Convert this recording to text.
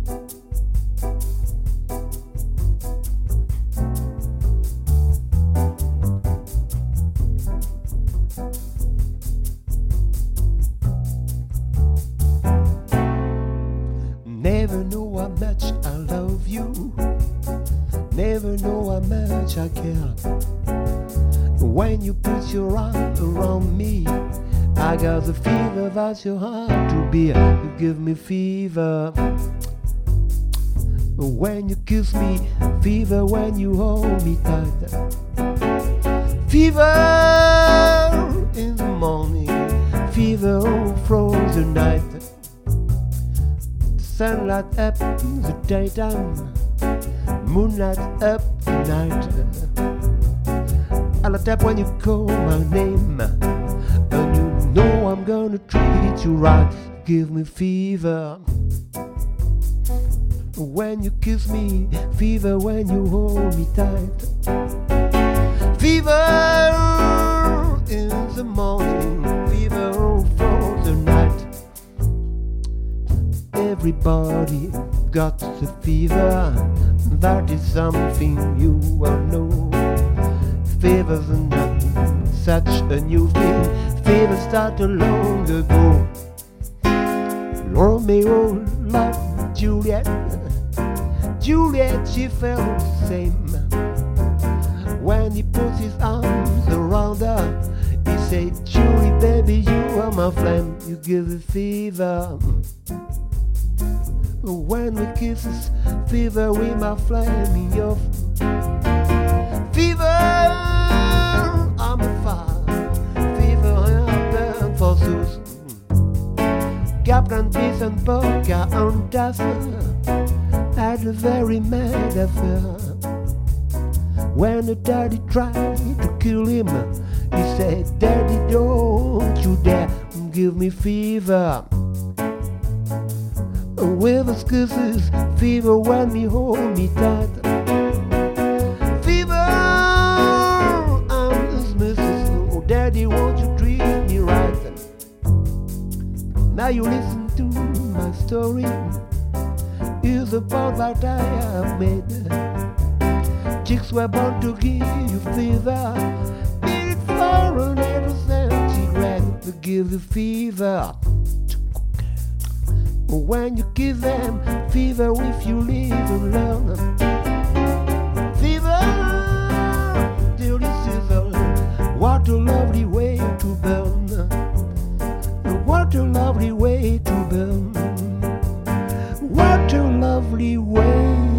Never know how much I love you. Never know how much I care. When you put your arm around me, I got the fever that's your heart to bear. You give me fever when you kiss me, fever when you hold me tight. Fever in the morning, fever all through the night. Sunlight up in the daytime, moonlight up at night. I light up when you call my name, and you know I'm gonna treat you right. Give me fever when you kiss me, fever when you hold me tight. Fever in the morning, fever all through the night. Everybody got the fever, that is something you all know. Fever's not such a new thing, fever started long ago. Romeo loved Juliet, Juliet she felt the same. When he put his arms around her, he said, Julie baby you are my flame, you give the fever. When we kisses, fever with my flaming off. Fever, I'm a fire. Fever, I burn for Zeus. Captain Peace and Pocahontas had a very mad affair. When the daddy tried to kill him, he said, Daddy, don't you dare give me fever. With his kisses, fever when me hold me tight. Fever, I'm his missus. Oh, Daddy, won't you treat me right? Now you listen to my story. Here's the part that I have made. Chicks were born to give you fever. Be it for an innocent cigarette to give you fever. When you give them fever if you live alone. Fever, dirty sizzle, what a lovely way to burn. What a lovely way to burn. What a lovely way